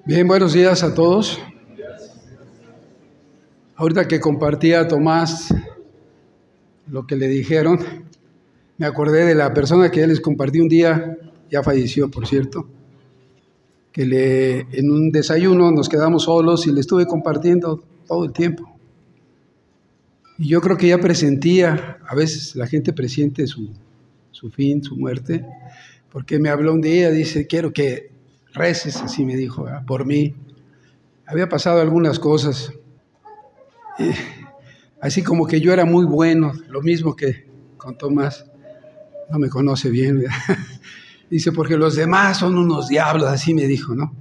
Bien, buenos días a todos. Ahorita que compartía a Tomás lo que le dijeron, me acordé de la persona que ya les compartí un día, ya falleció, por cierto, que en un desayuno nos quedamos solos y le estuve compartiendo todo el tiempo. Y yo creo que ya presentía, a veces la gente presiente su fin, su muerte, porque me habló un día, dice, quiero que reces, así me dijo, por mí. Había pasado algunas cosas, así como que yo era muy bueno, lo mismo que con Tomás, no me conoce bien, ¿verdad? Dice, porque los demás son unos diablos, así me dijo, ¿no?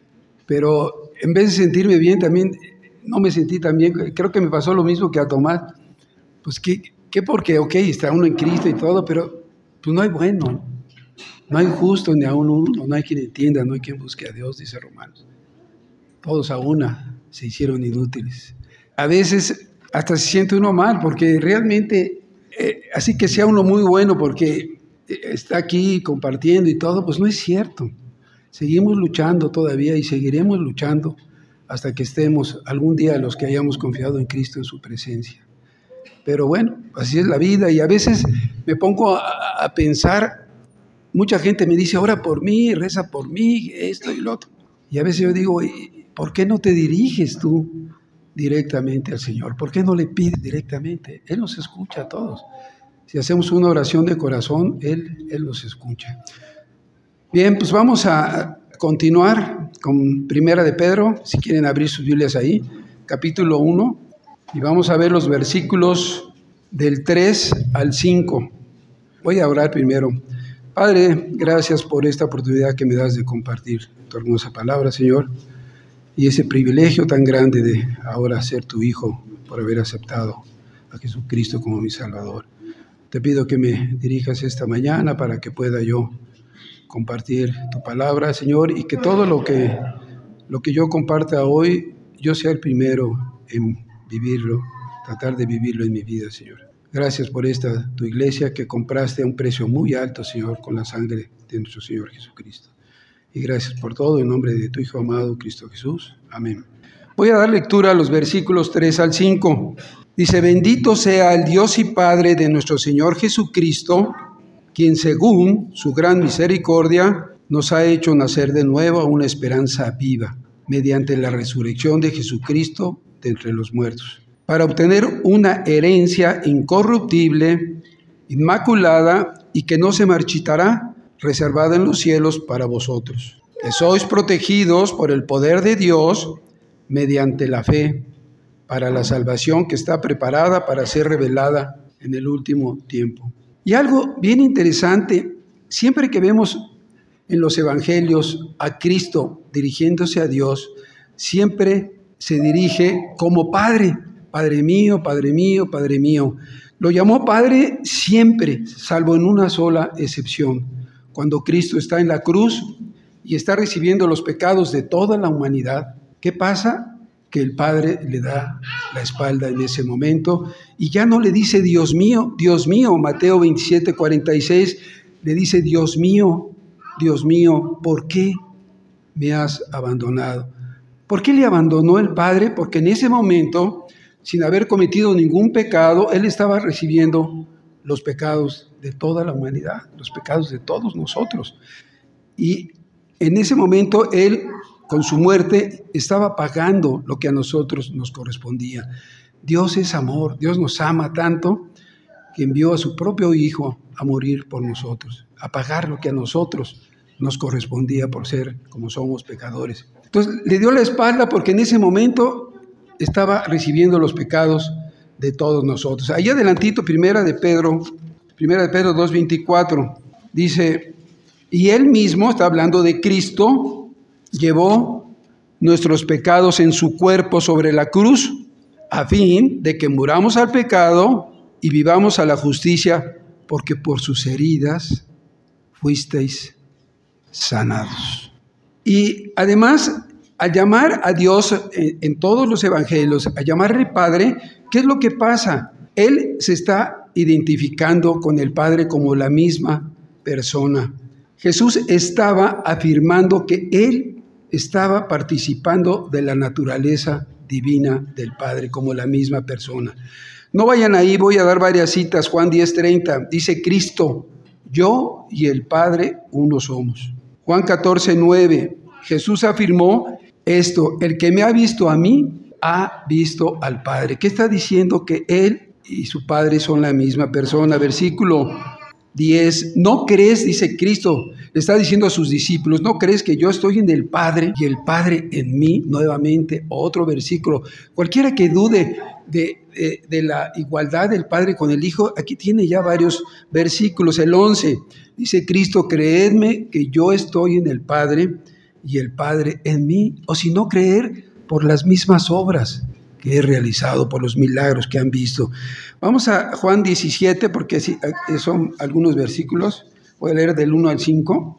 Pero en vez de sentirme bien, también no me sentí tan bien, creo que me pasó lo mismo que a Tomás, pues que porque, ok, está uno en Cristo y todo, pero pues no hay bueno, no hay justo ni aún uno, no hay quien entienda, no hay quien busque a Dios, dice Romanos. Todos a una se hicieron inútiles. A veces hasta se siente uno mal, porque realmente, así que sea uno muy bueno porque está aquí compartiendo y todo, pues no es cierto. Seguimos luchando todavía y seguiremos luchando hasta que estemos algún día los que hayamos confiado en Cristo en su presencia. Pero bueno, así es la vida y a veces me pongo a pensar, mucha gente me dice, ora por mí, reza por mí, esto y lo otro. Y a veces yo digo, ¿por qué no te diriges tú directamente al Señor? ¿Por qué no le pides directamente? Él nos escucha a todos. Si hacemos una oración de corazón, Él nos escucha. Bien, pues vamos a continuar con Primera de Pedro, si quieren abrir sus Biblias ahí, capítulo 1, y vamos a ver los versículos del 3 al 5. Voy a orar primero. Padre, gracias por esta oportunidad que me das de compartir tu hermosa palabra, Señor, y ese privilegio tan grande de ahora ser tu hijo por haber aceptado a Jesucristo como mi Salvador. Te pido que me dirijas esta mañana para que pueda yo compartir tu palabra, Señor, y que todo lo que yo comparta hoy, yo sea el primero en vivirlo, tratar de vivirlo en mi vida, Señor. Gracias por esta tu iglesia que compraste a un precio muy alto, Señor, con la sangre de nuestro Señor Jesucristo. Y gracias por todo, en nombre de tu Hijo amado, Cristo Jesús. Amén. Voy a dar lectura a los versículos 3 al 5. Dice, bendito sea el Dios y Padre de nuestro Señor Jesucristo, quien según su gran misericordia nos ha hecho nacer de nuevo a una esperanza viva, mediante la resurrección de Jesucristo de entre los muertos, para obtener una herencia incorruptible, inmaculada y que no se marchitará, reservada en los cielos para vosotros, que sois protegidos por el poder de Dios mediante la fe, para la salvación que está preparada para ser revelada en el último tiempo. Y algo bien interesante, siempre que vemos en los evangelios a Cristo dirigiéndose a Dios, siempre se dirige como Padre, Padre mío, Padre mío, Padre mío. Lo llamó Padre siempre, salvo en una sola excepción, cuando Cristo está en la cruz y está recibiendo los pecados de toda la humanidad. ¿Qué pasa? Que el Padre le da la espalda en ese momento y ya no le dice Dios mío, Mateo 27:46, le dice Dios mío, ¿por qué me has abandonado? ¿Por qué le abandonó el Padre? Porque en ese momento, sin haber cometido ningún pecado, Él estaba recibiendo los pecados de toda la humanidad, los pecados de todos nosotros. Y en ese momento Él, con su muerte, estaba pagando lo que a nosotros nos correspondía. Dios es amor, Dios nos ama tanto que envió a su propio Hijo a morir por nosotros, a pagar lo que a nosotros nos correspondía por ser como somos pecadores. Entonces le dio la espalda porque en ese momento estaba recibiendo los pecados de todos nosotros. Ahí adelantito, Primera de Pedro 2:24, dice, y Él mismo, está hablando de Cristo, llevó nuestros pecados en su cuerpo sobre la cruz, a fin de que muramos al pecado y vivamos a la justicia, porque por sus heridas fuisteis sanados. Y además, al llamar a Dios en todos los evangelios, a llamarle Padre, ¿qué es lo que pasa? Él se está identificando con el Padre como la misma persona. Jesús estaba afirmando que Él estaba participando de la naturaleza divina del Padre como la misma persona. No vayan ahí, voy a dar varias citas. Juan 10:30, dice Cristo, yo y el Padre uno somos. Juan 14:9, Jesús afirmó esto, el que me ha visto a mí, ha visto al Padre. ¿Qué está diciendo? Que Él y su Padre son la misma persona. Versículo 10, ¿no crees, dice Cristo, le está diciendo a sus discípulos, no crees que yo estoy en el Padre y el Padre en mí? Nuevamente, otro versículo. Cualquiera que dude de la igualdad del Padre con el Hijo, aquí tiene ya varios versículos. El 11, dice Cristo, creedme que yo estoy en el Padre y el Padre en mí, o si no creer por las mismas obras que he realizado, por los milagros que han visto. Vamos a Juan 17, porque son algunos versículos. Voy a leer del 1 al 5.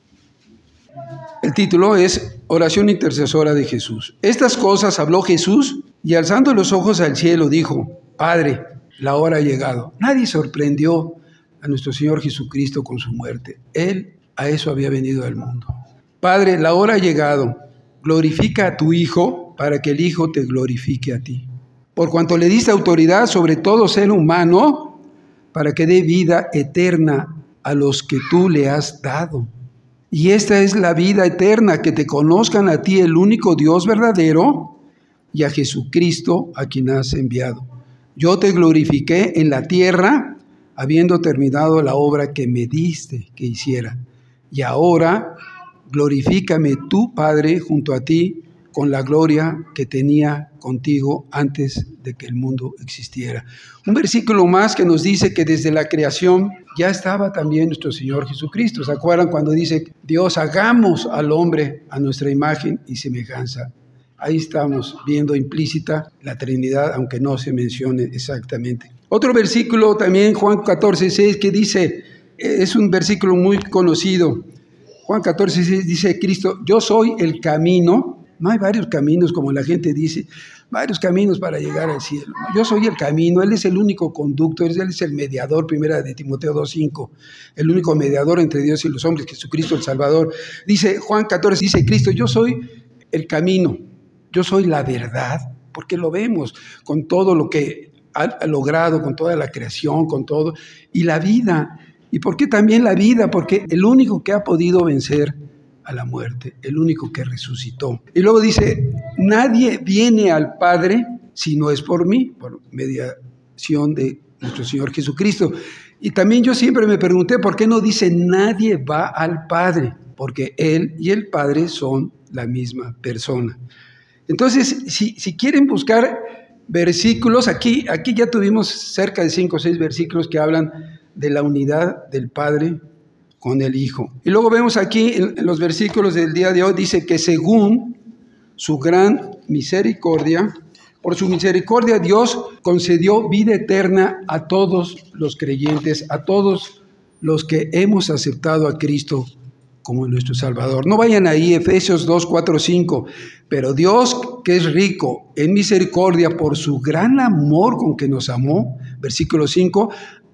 El título es Oración intercesora de Jesús. Estas cosas habló Jesús y alzando los ojos al cielo dijo, Padre, la hora ha llegado. Nadie sorprendió a nuestro Señor Jesucristo con su muerte. Él a eso había venido al mundo. Padre, la hora ha llegado. Glorifica a tu Hijo para que el Hijo te glorifique a ti. Por cuanto le diste autoridad sobre todo ser humano, para que dé vida eterna a los que tú le has dado. Y esta es la vida eterna, que te conozcan a ti, el único Dios verdadero, y a Jesucristo, a quien has enviado. Yo te glorifiqué en la tierra, habiendo terminado la obra que me diste que hiciera. Y ahora glorifícame tú, Padre, junto a ti, con la gloria que tenía contigo antes de que el mundo existiera. Un versículo más que nos dice que desde la creación ya estaba también nuestro Señor Jesucristo. ¿Se acuerdan cuando dice Dios, hagamos al hombre a nuestra imagen y semejanza? Ahí estamos viendo implícita la Trinidad, aunque no se mencione exactamente. Otro versículo también, Juan 14:6, que dice, es un versículo muy conocido. Juan 14:6 dice Cristo, yo soy el camino. No hay varios caminos, como la gente dice, varios caminos para llegar al cielo. Yo soy el camino, Él es el único conducto, Él es el mediador, primera de Timoteo 2:5, el único mediador entre Dios y los hombres, Jesucristo el Salvador. Dice Juan 14, dice Cristo, yo soy el camino, yo soy la verdad, porque lo vemos con todo lo que ha logrado, con toda la creación, con todo, y la vida. ¿Y por qué también la vida? Porque el único que ha podido vencer a la muerte, el único que resucitó. Y luego dice, nadie viene al Padre si no es por mí, por mediación de nuestro Señor Jesucristo. Y también yo siempre me pregunté, ¿por qué no dice nadie va al Padre? Porque Él y el Padre son la misma persona. Entonces, si quieren buscar versículos, aquí ya tuvimos cerca de 5 o 6 versículos que hablan de la unidad del Padre con el Hijo. Y luego vemos aquí en los versículos del día de hoy, dice que según su gran misericordia, por su misericordia Dios concedió vida eterna a todos los creyentes, a todos los que hemos aceptado a Cristo como nuestro Salvador. No vayan ahí, Efesios 2, 4, 5, pero Dios, que es rico en misericordia por su gran amor con que nos amó, versículo 5,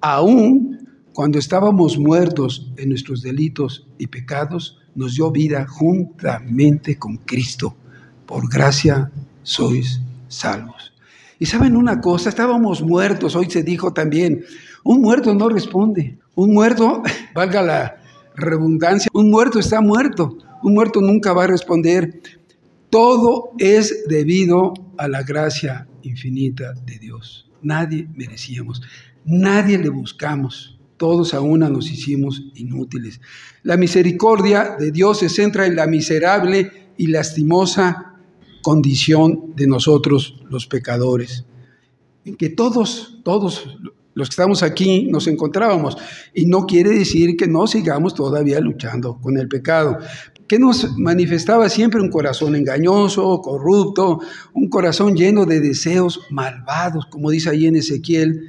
aún cuando estábamos muertos en nuestros delitos y pecados, nos dio vida juntamente con Cristo. Por gracia sois salvos. Y ¿saben una cosa? Estábamos muertos, hoy se dijo también, un muerto no responde. Un muerto, valga la redundancia, un muerto está muerto. Un muerto nunca va a responder. Todo es debido a la gracia infinita de Dios. Nadie merecíamos, nadie le buscamos. Todos a una nos hicimos inútiles. La misericordia de Dios se centra en la miserable y lastimosa condición de nosotros, los pecadores. En que todos los que estamos aquí nos encontrábamos. Y no quiere decir que no sigamos todavía luchando con el pecado. Que nos manifestaba siempre un corazón engañoso, corrupto, un corazón lleno de deseos malvados, como dice ahí en Ezequiel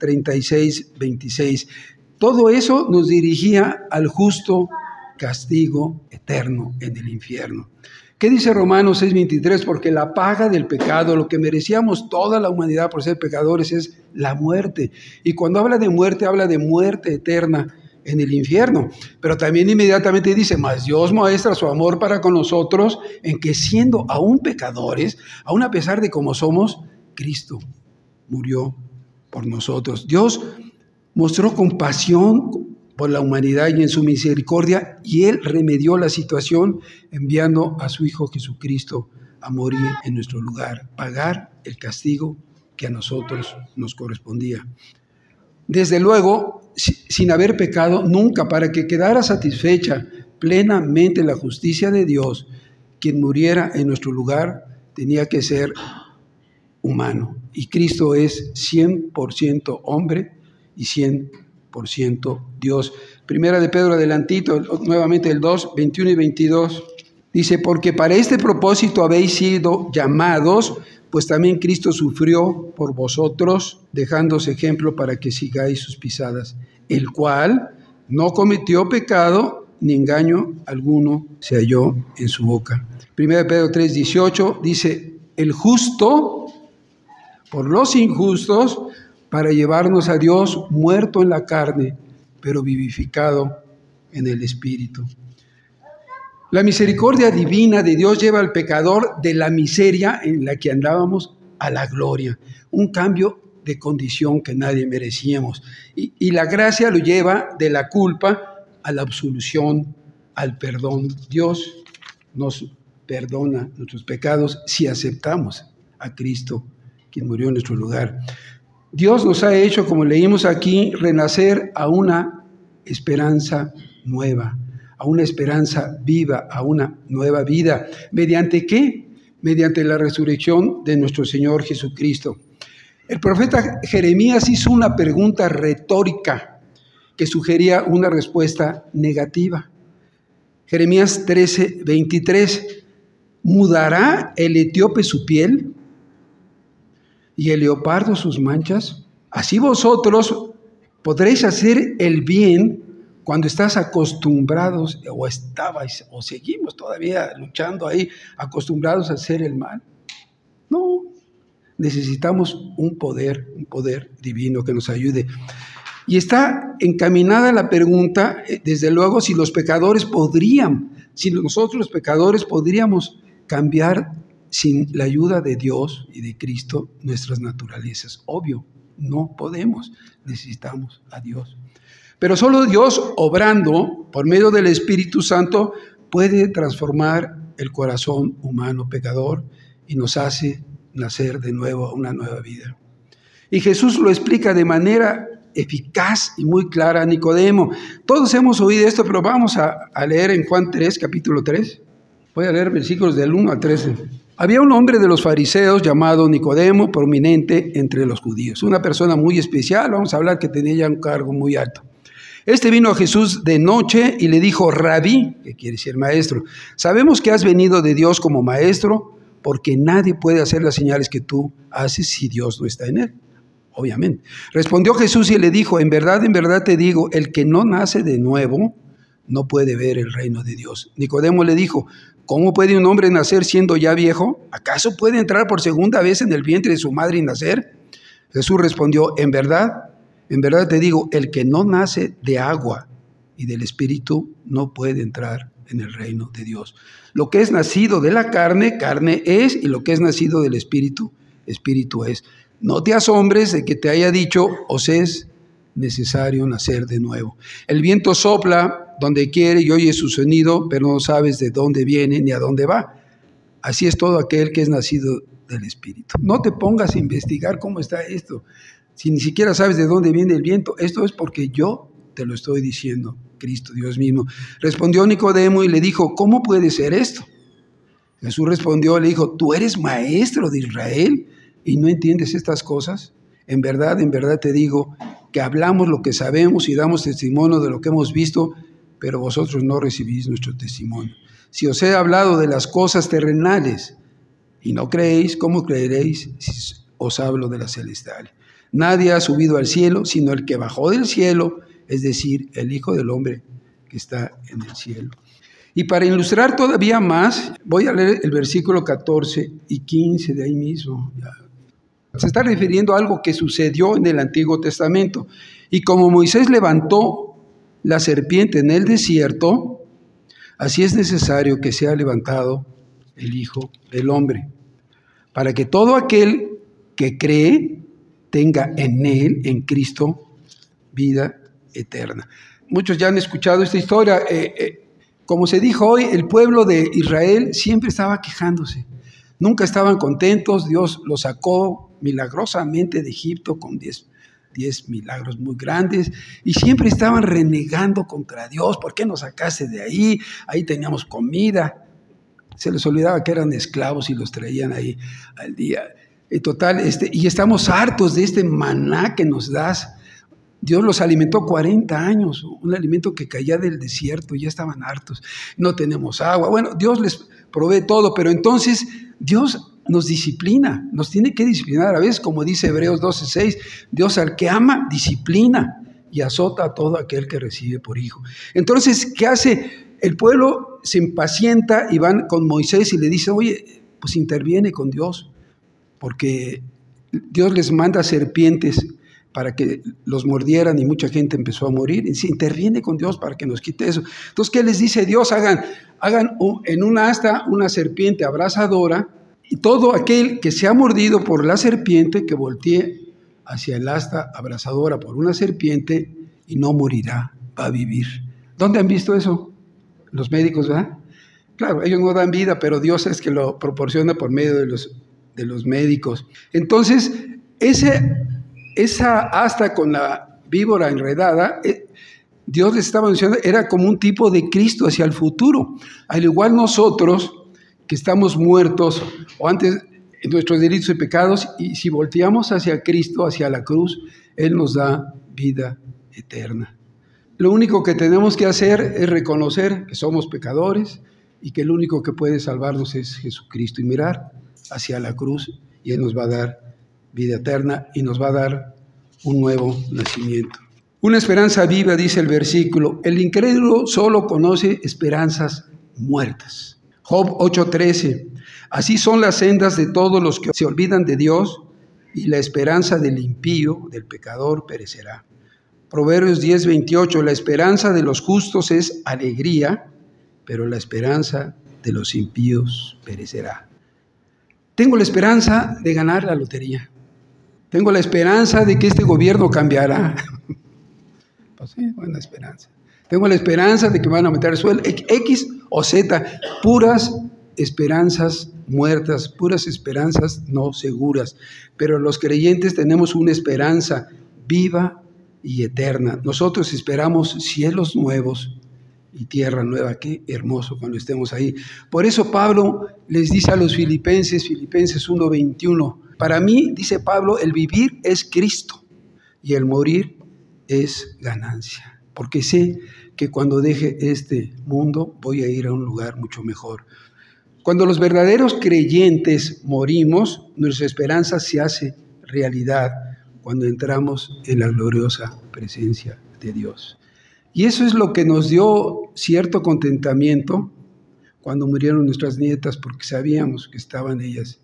36, 26. Todo eso nos dirigía al justo castigo eterno en el infierno. ¿Qué dice Romanos 6:23? Porque la paga del pecado, lo que merecíamos toda la humanidad por ser pecadores, es la muerte. Y cuando habla de muerte eterna en el infierno. Pero también inmediatamente dice, mas Dios muestra su amor para con nosotros en que siendo aún pecadores, aún a pesar de cómo somos, Cristo murió por nosotros. Dios mostró compasión por la humanidad y en su misericordia, y Él remedió la situación enviando a su Hijo Jesucristo a morir en nuestro lugar, pagar el castigo que a nosotros nos correspondía. Desde luego, sin haber pecado nunca, para que quedara satisfecha plenamente la justicia de Dios, quien muriera en nuestro lugar tenía que ser humano. Y Cristo es 100% hombre y 100% Dios. Primera de Pedro, adelantito, nuevamente el 2, 21 y 22. Dice, porque para este propósito habéis sido llamados, pues también Cristo sufrió por vosotros, dejándose ejemplo para que sigáis sus pisadas, el cual no cometió pecado, ni engaño alguno se halló en su boca. Primera de Pedro 3, 18 dice, el justo por los injustos, para llevarnos a Dios muerto en la carne, pero vivificado en el Espíritu. La misericordia divina de Dios lleva al pecador de la miseria en la que andábamos a la gloria, un cambio de condición que nadie merecíamos. Y la gracia lo lleva de la culpa a la absolución, al perdón. Dios nos perdona nuestros pecados si aceptamos a Cristo, quien murió en nuestro lugar. Dios nos ha hecho, como leímos aquí, renacer a una esperanza nueva, a una esperanza viva, a una nueva vida. ¿Mediante qué? Mediante la resurrección de nuestro Señor Jesucristo. El profeta Jeremías hizo una pregunta retórica que sugería una respuesta negativa. Jeremías 13, 23. ¿Mudará el etíope su piel y el leopardo sus manchas? Así vosotros podréis hacer el bien cuando estás acostumbrados, o estabais, o seguimos todavía luchando ahí, acostumbrados a hacer el mal. No, necesitamos un poder divino que nos ayude. Y está encaminada la pregunta, desde luego, si nosotros los pecadores podríamos cambiar sin la ayuda de Dios y de Cristo nuestras naturalezas. Obvio, no podemos, necesitamos a Dios. Pero solo Dios, obrando por medio del Espíritu Santo, puede transformar el corazón humano pecador y nos hace nacer de nuevo a una nueva vida. Y Jesús lo explica de manera eficaz y muy clara a Nicodemo. Todos hemos oído esto, pero vamos a leer en Juan 3, capítulo 3. Voy a leer versículos del 1 al 13. Había un hombre de los fariseos llamado Nicodemo, prominente entre los judíos. Una persona muy especial, vamos a hablar que tenía ya un cargo muy alto. Este vino a Jesús de noche y le dijo, Rabí, que quiere decir maestro, sabemos que has venido de Dios como maestro, porque nadie puede hacer las señales que tú haces si Dios no está en él. Obviamente. Respondió Jesús y le dijo, en verdad te digo, el que no nace de nuevo no puede ver el reino de Dios. Nicodemo le dijo, ¿cómo puede un hombre nacer siendo ya viejo? ¿Acaso puede entrar por segunda vez en el vientre de su madre y nacer? Jesús respondió, en verdad te digo, el que no nace de agua y del Espíritu no puede entrar en el reino de Dios. Lo que es nacido de la carne, carne es, y lo que es nacido del Espíritu, Espíritu es. No te asombres de que te haya dicho, os es necesario nacer de nuevo. El viento sopla donde quiere y oye su sonido, pero no sabes de dónde viene ni a dónde va. Así es todo aquel que es nacido del Espíritu. No te pongas a investigar cómo está esto. Si ni siquiera sabes de dónde viene el viento, esto es porque yo te lo estoy diciendo, Cristo, Dios mismo. Respondió Nicodemo y le dijo, ¿cómo puede ser esto? Jesús respondió, le dijo, ¿tú eres maestro de Israel y no entiendes estas cosas? En verdad te digo que hablamos lo que sabemos y damos testimonio de lo que hemos visto, pero vosotros no recibís nuestro testimonio. Si os he hablado de las cosas terrenales y no creéis, ¿cómo creeréis si os hablo de las celestiales? Nadie ha subido al cielo, sino el que bajó del cielo, es decir, el Hijo del Hombre que está en el cielo. Y para ilustrar todavía más, voy a leer el versículo 14 y 15 de ahí mismo. Se está refiriendo a algo que sucedió en el Antiguo Testamento. Y como Moisés levantó la serpiente en el desierto, así es necesario que sea levantado el Hijo del Hombre, para que todo aquel que cree tenga en Él, en Cristo, vida eterna. Muchos ya han escuchado esta historia. Como se dijo hoy, el pueblo de Israel siempre estaba quejándose. Nunca estaban contentos. Dios los sacó milagrosamente de Egipto con 10 milagros muy grandes, y siempre estaban renegando contra Dios. ¿Por qué nos sacaste de ahí? Ahí teníamos comida. Se les olvidaba que eran esclavos y los traían ahí al día. Total, y estamos hartos de este maná que nos das. Dios los alimentó 40 años, un alimento que caía del desierto, y ya estaban hartos. No tenemos agua. Bueno, Dios les provee todo, pero entonces Dios nos disciplina, nos tiene que disciplinar. A veces, como dice Hebreos 12:6, Dios al que ama, disciplina y azota a todo aquel que recibe por hijo. Entonces, ¿qué hace? El pueblo se impacienta y van con Moisés y le dice, oye, pues interviene con Dios, porque Dios les manda serpientes para que los mordieran y mucha gente empezó a morir. Y dice, interviene con Dios para que nos quite eso. Entonces, ¿qué les dice Dios? Hagan en una asta una serpiente abrasadora, y todo aquel que sea mordido por la serpiente, que voltee hacia el asta abrasadora por una serpiente y no morirá, va a vivir. ¿Dónde han visto eso? Los médicos, ¿verdad? Claro, ellos no dan vida, pero Dios es que lo proporciona por medio de los médicos. Entonces, esa asta con la víbora enredada, Dios les estaba diciendo, era como un tipo de Cristo hacia el futuro. Al igual nosotros, que estamos muertos, o antes en nuestros delitos y pecados, y si volteamos hacia Cristo, hacia la cruz, Él nos da vida eterna. Lo único que tenemos que hacer es reconocer que somos pecadores y que el único que puede salvarnos es Jesucristo, y mirar hacia la cruz, y Él nos va a dar vida eterna y nos va a dar un nuevo nacimiento. Una esperanza viva, dice el versículo. El incrédulo solo conoce esperanzas muertas. Job 8:13. Así son las sendas de todos los que se olvidan de Dios, y la esperanza del impío, del pecador, perecerá. Proverbios 10:28. La esperanza de los justos es alegría, pero la esperanza de los impíos perecerá. Tengo la esperanza de ganar la lotería. Tengo la esperanza de que este gobierno cambiará. Pues sí, buena esperanza. Tengo la esperanza de que van a aumentar el sueldo, X o Z, puras esperanzas muertas, puras esperanzas no seguras. Pero los creyentes tenemos una esperanza viva y eterna. Nosotros esperamos cielos nuevos y tierra nueva. Qué hermoso cuando estemos ahí. Por eso Pablo les dice a los Filipenses 1:21, para mí, dice Pablo, el vivir es Cristo y el morir es ganancia, porque sé que cuando deje este mundo voy a ir a un lugar mucho mejor. Cuando los verdaderos creyentes morimos, nuestra esperanza se hace realidad cuando entramos en la gloriosa presencia de Dios. Y eso es lo que nos dio cierto contentamiento cuando murieron nuestras nietas, porque sabíamos que estaban ellas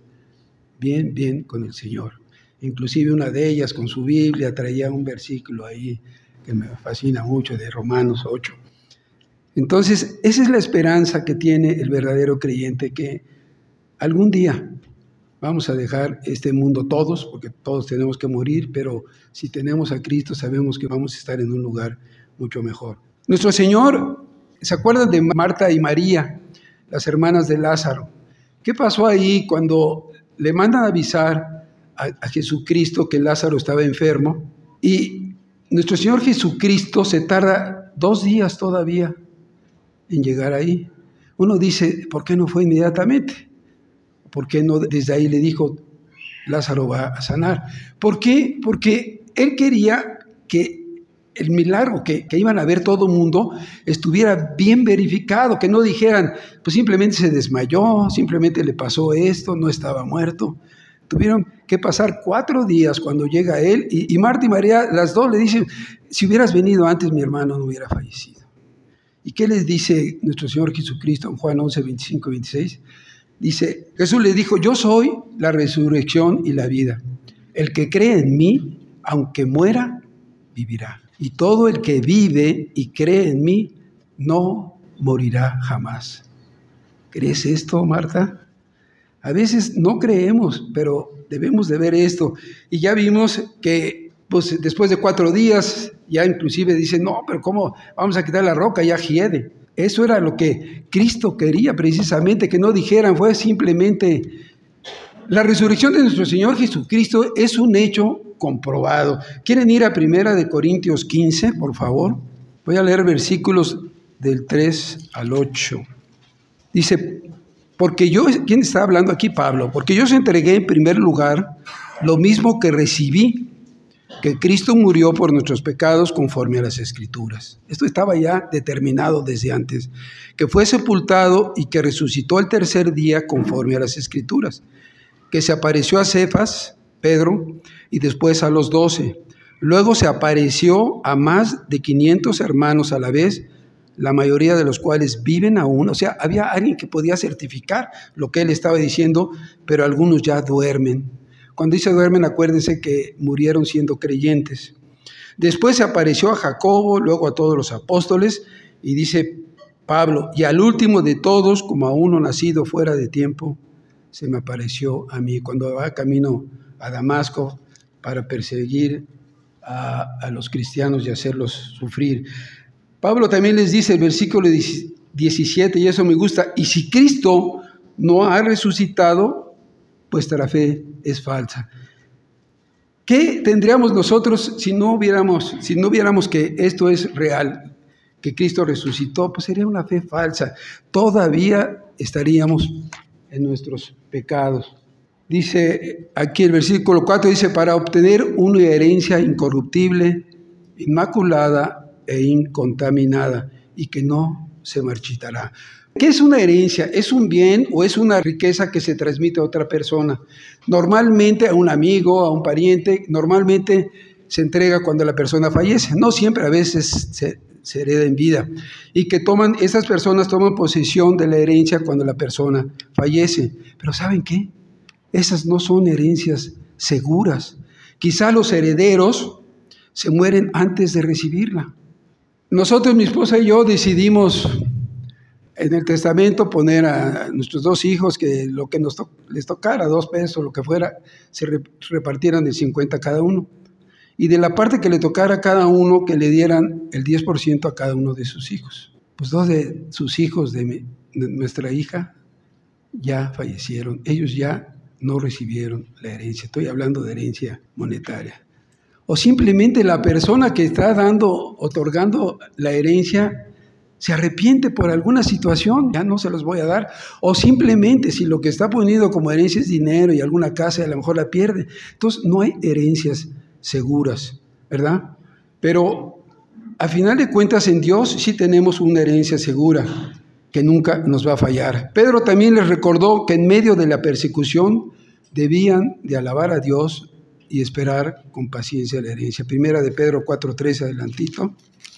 bien con el Señor. Inclusive una de ellas con su Biblia traía un versículo ahí que me fascina mucho, de Romanos 8. Entonces, esa es la esperanza que tiene el verdadero creyente, que algún día vamos a dejar este mundo todos, porque todos tenemos que morir, pero si tenemos a Cristo sabemos que vamos a estar en un lugar mucho mejor. Nuestro Señor, ¿se acuerdan de Marta y María, las hermanas de Lázaro? ¿Qué pasó ahí cuando le mandan avisar a Jesucristo que Lázaro estaba enfermo? Y nuestro Señor Jesucristo se tarda 2 días todavía en llegar ahí. Uno dice, ¿por qué no fue inmediatamente? ¿Por qué no desde ahí le dijo, Lázaro va a sanar? ¿Por qué? Porque Él quería que el milagro que iban a ver todo el mundo estuviera bien verificado, que no dijeran, pues simplemente se desmayó, simplemente le pasó esto, no estaba muerto. Tuvieron que pasar 4 días cuando llega Él, y Marta y María, las dos le dicen, si hubieras venido antes, mi hermano no hubiera fallecido. ¿Y qué les dice nuestro Señor Jesucristo en Juan 11:25-26? Dice, Jesús le dijo, yo soy la resurrección y la vida. El que cree en mí, aunque muera, vivirá. y todo el que vive y cree en mí no morirá jamás. ¿Crees esto, Marta? A veces no creemos, pero debemos de ver esto. Y ya vimos que pues, después de 4 días, ya inclusive dicen, no, pero ¿cómo vamos a quitar la roca? Ya hiede. Eso era lo que Cristo quería precisamente, que no dijeran, fue simplemente... La resurrección de nuestro Señor Jesucristo es un hecho comprobado. ¿Quieren ir a 1 Corintios 15, por favor? Voy a leer versículos del 3 al 8. Dice, porque yo, ¿quién está hablando aquí? Pablo. Porque yo os entregué en primer lugar lo mismo que recibí, que Cristo murió por nuestros pecados conforme a las Escrituras. Esto estaba ya determinado desde antes. Que fue sepultado y que resucitó el tercer día conforme a las Escrituras. Que se apareció a Cefas, Pedro, y después a los 12. Luego se apareció a más de 500 hermanos a la vez, la mayoría de los cuales viven aún. O sea, había alguien que podía certificar lo que él estaba diciendo, pero algunos ya duermen. Cuando dice duermen, acuérdense que murieron siendo creyentes. Después se apareció a Jacobo, luego a todos los apóstoles, y dice Pablo, y al último de todos, como a uno nacido fuera de tiempo, se me apareció a mí cuando va camino a Damasco para perseguir a los cristianos y hacerlos sufrir. Pablo también les dice el versículo 17, y eso me gusta, y si Cristo no ha resucitado, vuestra fe es falsa. ¿Qué tendríamos nosotros si no viéramos que esto es real, que Cristo resucitó? Pues sería una fe falsa. Todavía estaríamos en nuestros pecados. Dice aquí el versículo 4, dice, para obtener una herencia incorruptible, inmaculada e incontaminada, y que no se marchitará. ¿Qué es una herencia? ¿Es un bien o es una riqueza que se transmite a otra persona? Normalmente a un amigo, a un pariente, normalmente se entrega cuando la persona fallece. No siempre, a veces se hereda en vida. Y que esas personas toman posesión de la herencia cuando la persona fallece. Pero ¿saben qué? Esas no son herencias seguras. Quizá los herederos se mueren antes de recibirla. Nosotros, mi esposa y yo, decidimos en el testamento poner a nuestros 2 hijos que lo que les tocara, 2 pesos, lo que fuera, se repartieran de 50 cada uno. Y de la parte que le tocara a cada uno, que le dieran el 10% a cada uno de sus hijos. Pues 2 de sus hijos de nuestra hija ya fallecieron. Ellos ya no recibieron la herencia. Estoy hablando de herencia monetaria. O simplemente la persona que está otorgando la herencia se arrepiente por alguna situación, ya no se los voy a dar. O simplemente si lo que está poniendo como herencia es dinero y alguna casa, a lo mejor la pierde. Entonces no hay herencias seguras, ¿verdad? Pero a final de cuentas en Dios sí tenemos una herencia segura que nunca nos va a fallar. Pedro también les recordó que en medio de la persecución debían de alabar a Dios y esperar con paciencia la herencia. 1 de Pedro 4:13, adelantito.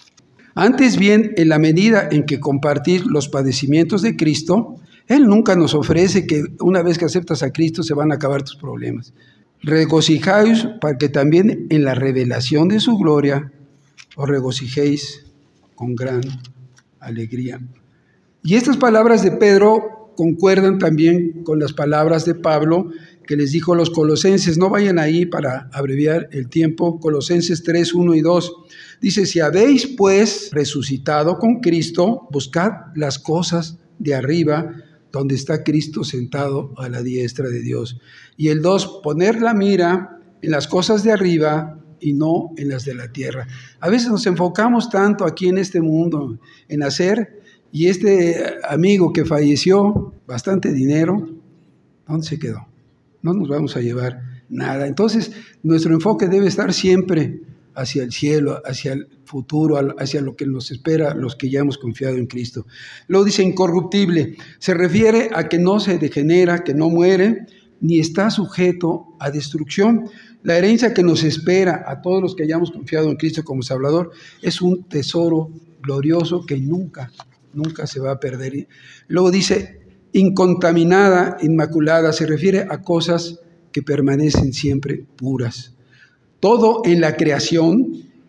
Antes bien, en la medida en que compartir los padecimientos de Cristo, Él nunca nos ofrece que una vez que aceptas a Cristo se van a acabar tus problemas. Regocijaos para que también en la revelación de su gloria os regocijéis con gran alegría. Y estas palabras de Pedro concuerdan también con las palabras de Pablo que les dijo a los colosenses. No vayan ahí para abreviar el tiempo. Colosenses 3, 1 y 2. Dice, si habéis pues resucitado con Cristo, buscad las cosas de arriba, donde está Cristo sentado a la diestra de Dios. Y el 2, poner la mira en las cosas de arriba y no en las de la tierra. A veces nos enfocamos tanto aquí en este mundo, en hacer, y este amigo que falleció, bastante dinero, ¿dónde se quedó? No nos vamos a llevar nada. Entonces, nuestro enfoque debe estar siempre hacia el cielo, hacia el futuro, hacia lo que nos espera los que ya hemos confiado en Cristo. Luego dice incorruptible, se refiere a que no se degenera, que no muere, ni está sujeto a destrucción. La herencia que nos espera a todos los que hayamos confiado en Cristo como Salvador es un tesoro glorioso que nunca se va a perder. Luego dice incontaminada, inmaculada, se refiere a cosas que permanecen siempre puras. Todo en la creación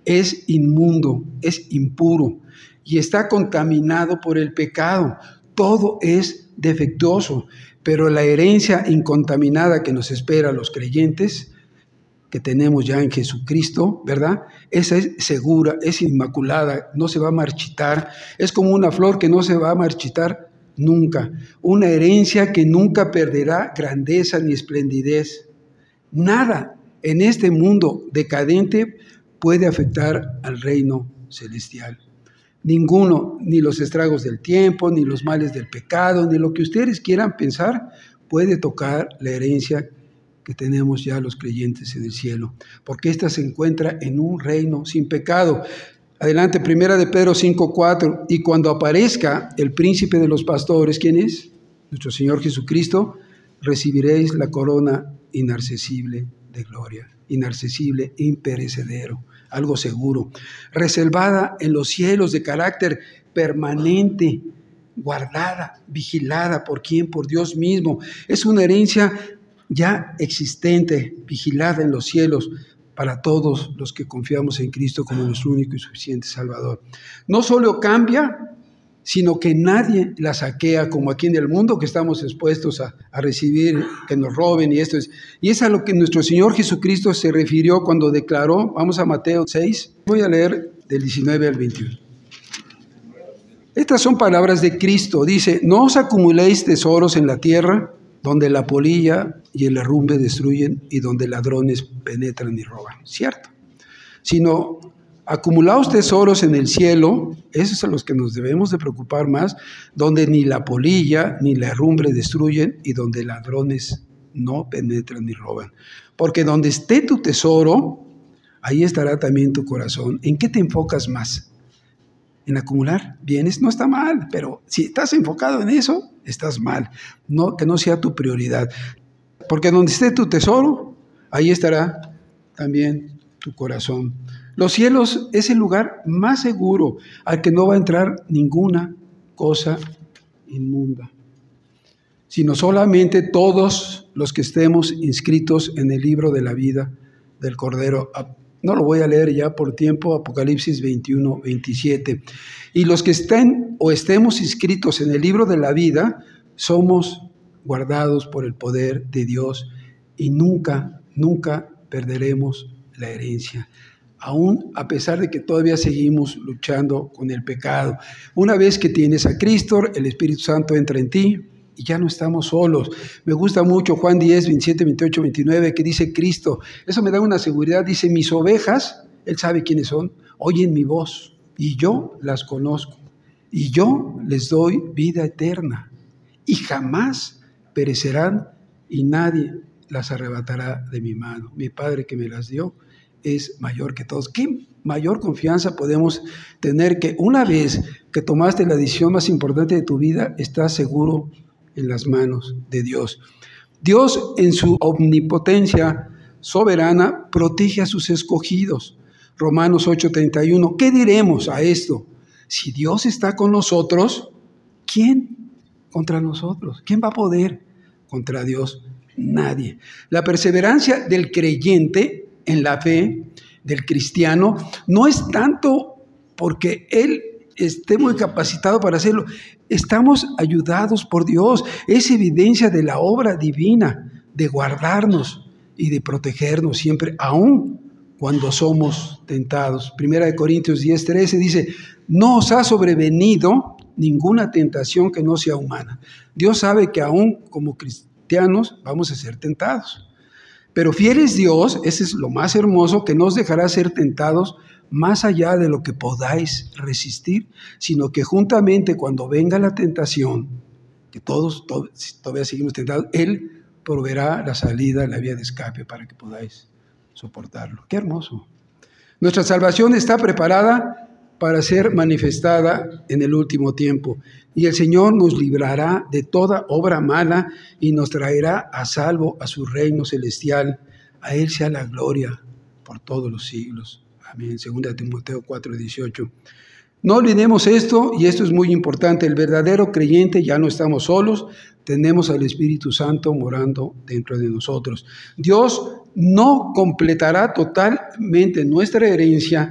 es inmundo, es impuro y está contaminado por el pecado. Todo es defectuoso, pero la herencia incontaminada que nos espera a los creyentes, que tenemos ya en Jesucristo, ¿verdad? Esa es segura, es inmaculada, no se va a marchitar, es como una flor que no se va a marchitar nunca, una herencia que nunca perderá grandeza ni esplendidez. Nada en este mundo decadente puede afectar al reino celestial. Ninguno, ni los estragos del tiempo, ni los males del pecado, ni lo que ustedes quieran pensar, puede tocar la herencia que tenemos ya los creyentes en el cielo, porque ésta se encuentra en un reino sin pecado. Adelante, 1 de Pedro 5:4, y cuando aparezca el príncipe de los pastores, ¿quién es? Nuestro Señor Jesucristo, recibiréis la corona inaccesible de gloria, inaccesible, imperecedero, algo seguro, reservada en los cielos, de carácter permanente, guardada, vigilada. ¿Por quién? Por Dios mismo. Es una herencia ya existente, vigilada en los cielos para todos los que confiamos en Cristo como nuestro único y suficiente Salvador. No solo cambia, sino que nadie la saquea, como aquí en el mundo, que estamos expuestos a recibir, que nos roben, y esto es. Y es a lo que nuestro Señor Jesucristo se refirió cuando declaró, vamos a Mateo 6, voy a leer del 19 al 21. Estas son palabras de Cristo, dice: no os acumuléis tesoros en la tierra, donde la polilla y el herrumbre destruyen y donde ladrones penetran y roban, ¿cierto? Sino acumulaos tesoros en el cielo, esos son los que nos debemos de preocupar más, donde ni la polilla ni la herrumbre destruyen y donde ladrones no penetran ni roban. Porque donde esté tu tesoro, ahí estará también tu corazón. ¿En qué te enfocas más? ¿En acumular bienes? No está mal, pero si estás enfocado en eso, estás mal. No, que no sea tu prioridad. Porque donde esté tu tesoro, ahí estará también tu corazón. Los cielos es el lugar más seguro al que no va a entrar ninguna cosa inmunda, sino solamente todos los que estemos inscritos en el libro de la vida del Cordero. No lo voy a leer ya por tiempo, Apocalipsis 21, 27. Y los que estén o estemos inscritos en el libro de la vida, somos guardados por el poder de Dios y nunca, nunca perderemos la herencia, aún a pesar de que todavía seguimos luchando con el pecado. Una vez que tienes a Cristo, el Espíritu Santo entra en ti y ya no estamos solos. Me gusta mucho Juan 10, 27, 28, 29, que dice Cristo. Eso me da una seguridad. Dice: mis ovejas, Él sabe quiénes son, oyen mi voz y yo las conozco y yo les doy vida eterna y jamás perecerán y nadie las arrebatará de mi mano. Mi Padre que me las dio es mayor que todos. ¿Qué mayor confianza podemos tener que una vez que tomaste la decisión más importante de tu vida, estás seguro en las manos de Dios? Dios, en su omnipotencia soberana, protege a sus escogidos. Romanos 8:31. ¿Qué diremos a esto? Si Dios está con nosotros, ¿quién contra nosotros? ¿Quién va a poder contra Dios? Nadie. La perseverancia del creyente en la fe, del cristiano, no es tanto porque él esté muy capacitado para hacerlo. Estamos ayudados por Dios. Es evidencia de la obra divina de guardarnos y de protegernos siempre, aun cuando somos tentados. 1 Corintios 10:13 dice: no os ha sobrevenido ninguna tentación que no sea humana. Dios sabe que aún como cristianos vamos a ser tentados. Pero fiel es Dios, ese es lo más hermoso, que no os dejará ser tentados más allá de lo que podáis resistir, sino que juntamente cuando venga la tentación, que todos todavía seguimos tentados, Él proveerá la salida, la vía de escape para que podáis soportarlo. ¡Qué hermoso! Nuestra salvación está preparada para ser manifestada en el último tiempo. Y el Señor nos librará de toda obra mala y nos traerá a salvo a su reino celestial. A Él sea la gloria por todos los siglos. Amén. 2 Timoteo 4:18. No olvidemos esto, y esto es muy importante. El verdadero creyente, ya no estamos solos, tenemos al Espíritu Santo morando dentro de nosotros. Dios no completará totalmente nuestra herencia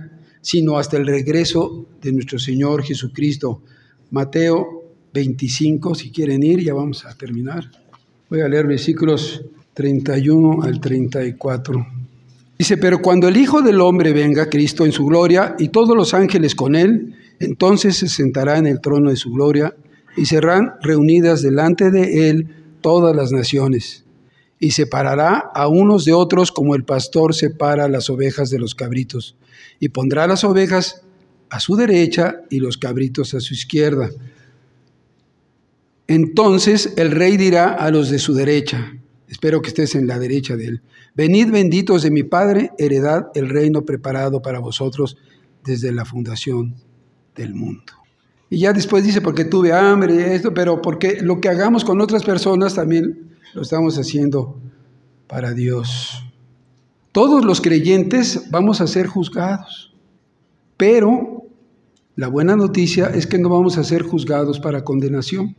sino hasta el regreso de nuestro Señor Jesucristo. Mateo 25, si quieren ir, ya vamos a terminar. Voy a leer versículos 31 al 34. Dice, pero cuando el Hijo del Hombre venga, Cristo en su gloria, y todos los ángeles con él, entonces se sentará en el trono de su gloria, y serán reunidas delante de él todas las naciones. Y separará a unos de otros como el pastor separa las ovejas de los cabritos, y pondrá las ovejas a su derecha y los cabritos a su izquierda. Entonces el rey dirá a los de su derecha, espero que estés en la derecha de él, venid benditos de mi Padre, heredad el reino preparado para vosotros desde la fundación del mundo. Y ya después dice, porque tuve hambre y esto, pero porque lo que hagamos con otras personas también lo estamos haciendo para Dios. Todos los creyentes vamos a ser juzgados, pero la buena noticia es que no vamos a ser juzgados para condenación.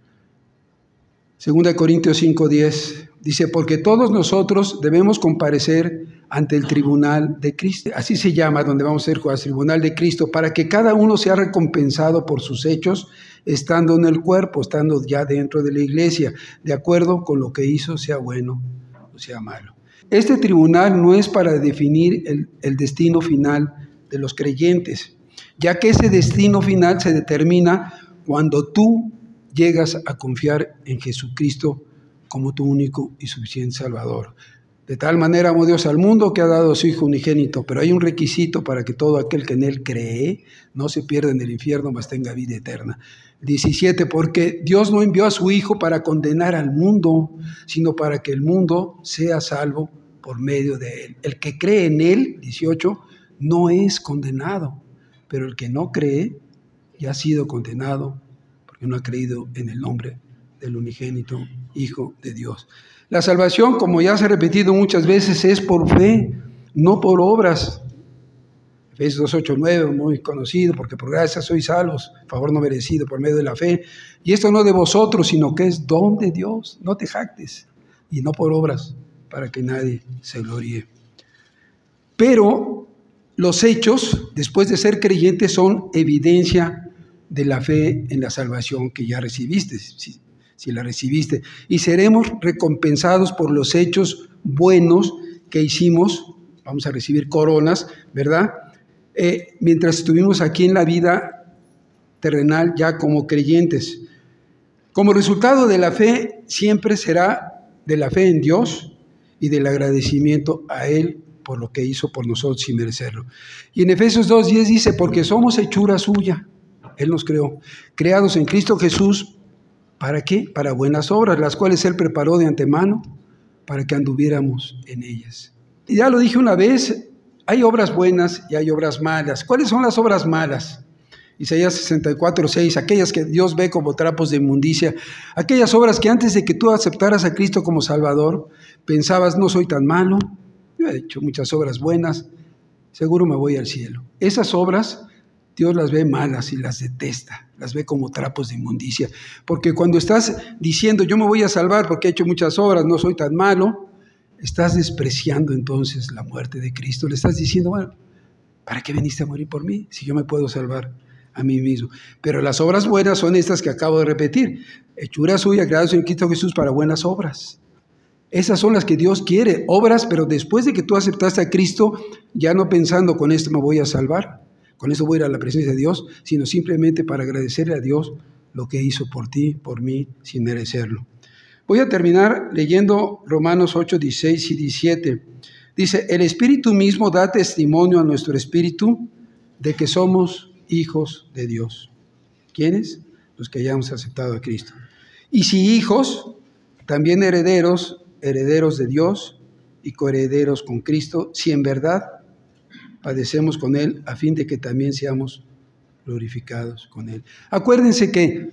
2 Corintios 5:10 dice, porque todos nosotros debemos comparecer ante el tribunal de Cristo. Así se llama donde vamos a ser jueces, tribunal de Cristo, para que cada uno sea recompensado por sus hechos, estando en el cuerpo, estando ya dentro de la iglesia, de acuerdo con lo que hizo, sea bueno o sea malo. Este tribunal no es para definir el destino final de los creyentes, ya que ese destino final se determina cuando tú llegas a confiar en Jesucristo como tu único y suficiente Salvador. De tal manera amó Dios al mundo que ha dado a su Hijo unigénito, pero hay un requisito para que todo aquel que en Él cree no se pierda en el infierno, mas tenga vida eterna. 17, porque Dios no envió a su Hijo para condenar al mundo, sino para que el mundo sea salvo por medio de Él. El que cree en Él, 18, no es condenado, pero el que no cree ya ha sido condenado porque no ha creído en el nombre del unigénito Hijo de Dios. La salvación, como ya se ha repetido muchas veces, es por fe, no por obras. Efesios 2:8-9, muy conocido, porque por gracia sois salvos, favor no merecido por medio de la fe. Y esto no de vosotros, sino que es don de Dios, no te jactes, y no por obras, para que nadie se gloríe. Pero los hechos, después de ser creyentes, son evidencia de la fe en la salvación que ya recibiste, si la recibiste, y seremos recompensados por los hechos buenos que hicimos. Vamos a recibir coronas, ¿verdad? Mientras estuvimos aquí en la vida terrenal ya como creyentes. Como resultado de la fe, siempre será de la fe en Dios y del agradecimiento a Él por lo que hizo por nosotros sin merecerlo. Y en Efesios 2:10 dice, porque somos hechura suya, Él nos creó, creados en Cristo Jesús. ¿Para qué? Para buenas obras, las cuales Él preparó de antemano para que anduviéramos en ellas. Y ya lo dije una vez, hay obras buenas y hay obras malas. ¿Cuáles son las obras malas? Isaías 64:6, aquellas que Dios ve como trapos de inmundicia, aquellas obras que antes de que tú aceptaras a Cristo como Salvador, pensabas, no soy tan malo, yo he hecho muchas obras buenas, seguro me voy al cielo. Esas obras Dios las ve malas y las detesta, las ve como trapos de inmundicia. Porque cuando estás diciendo, yo me voy a salvar porque he hecho muchas obras, no soy tan malo, estás despreciando entonces la muerte de Cristo. Le estás diciendo, bueno, ¿para qué viniste a morir por mí si yo me puedo salvar a mí mismo? Pero las obras buenas son estas que acabo de repetir. Hechura suya, creados en Cristo Jesús para buenas obras. Esas son las que Dios quiere, obras, pero después de que tú aceptaste a Cristo, ya no pensando, con esto me voy a salvar, con eso voy a ir a la presencia de Dios, sino simplemente para agradecerle a Dios lo que hizo por ti, por mí, sin merecerlo. Voy a terminar leyendo Romanos 8:16 y 17. Dice, el Espíritu mismo da testimonio a nuestro espíritu de que somos hijos de Dios. ¿Quiénes? Los que hayamos aceptado a Cristo. Y si hijos, también herederos, herederos de Dios y coherederos con Cristo, si en verdad padecemos con Él, a fin de que también seamos glorificados con Él. Acuérdense que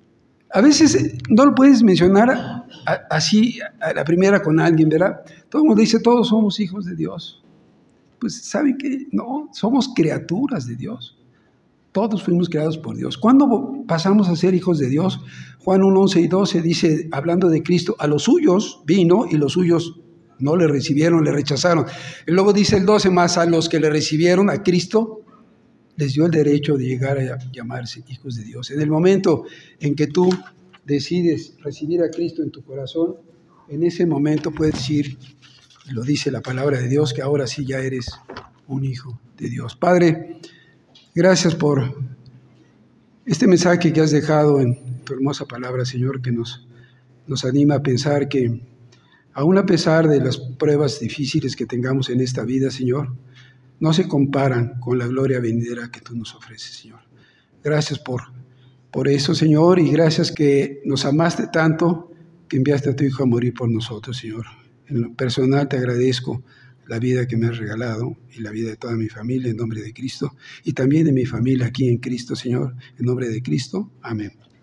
a veces no lo puedes mencionar así a la primera con alguien, ¿verdad? Todo el mundo dice, todos somos hijos de Dios. Pues, ¿saben qué? No, somos criaturas de Dios. Todos fuimos creados por Dios. ¿Cuándo pasamos a ser hijos de Dios? Juan 1:11 y 12 dice, hablando de Cristo, a los suyos vino y los suyos no le recibieron, le rechazaron. Y luego dice el 12, más a los que le recibieron, a Cristo, les dio el derecho de llegar a llamarse hijos de Dios. En el momento en que tú decides recibir a Cristo en tu corazón, en ese momento puedes decir, lo dice la palabra de Dios, que ahora sí ya eres un hijo de Dios. Padre, gracias por este mensaje que has dejado en tu hermosa palabra, Señor, que nos anima a pensar que aún a pesar de las pruebas difíciles que tengamos en esta vida, Señor, no se comparan con la gloria venidera que tú nos ofreces, Señor. Gracias por eso, Señor, y gracias que nos amaste tanto que enviaste a tu Hijo a morir por nosotros, Señor. En lo personal te agradezco la vida que me has regalado y la vida de toda mi familia en nombre de Cristo y también de mi familia aquí en Cristo, Señor, en nombre de Cristo. Amén.